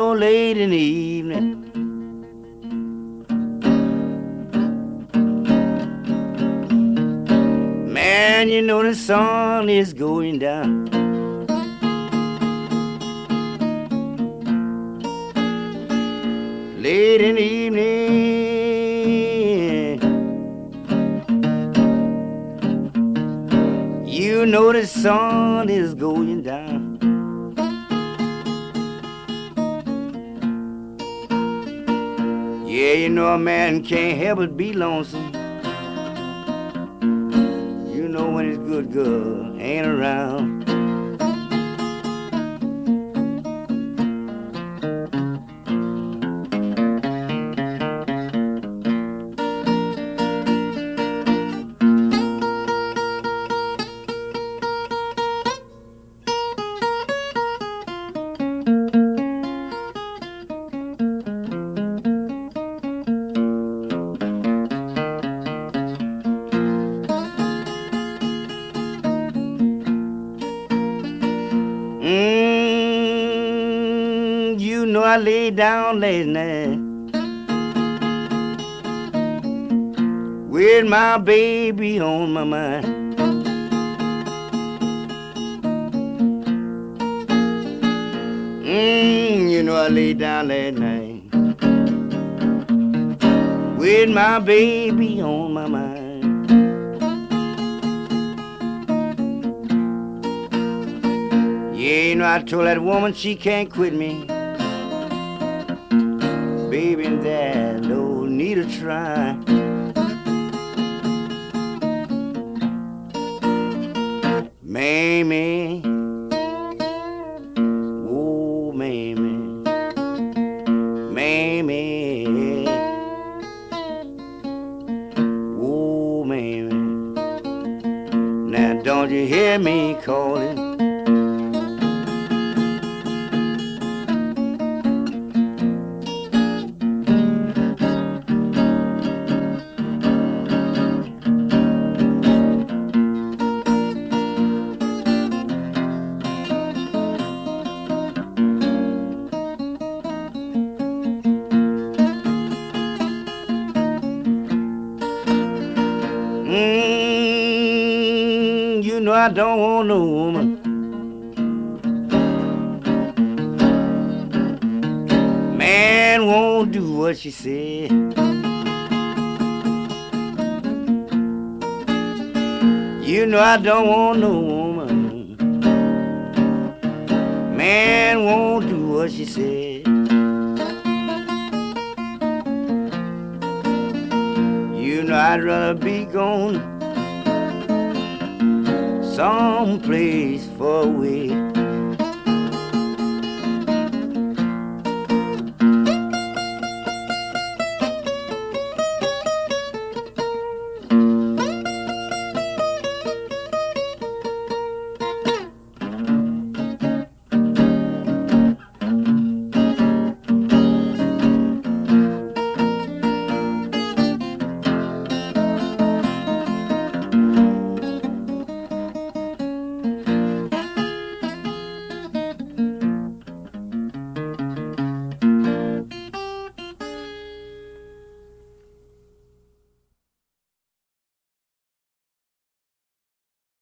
know, late in the evening, man, you know the sun is going down. Late in the evening, you know the sun is going down. Yeah, you know a man can't help but be lonesome. You know when his good girl ain't around. You know I laid down last night with my baby on my mind. You know I laid down last night with my baby on my mind. Yeah, you know I told that woman she can't quit me. Baby, and there's no need to try. Mamie, oh Mamie, Mamie, oh Mamie. Now don't you hear me calling? You know I don't want no woman man won't do what she said. You know I don't want no woman man won't do what she said. You know I'd rather be gone someplace far away.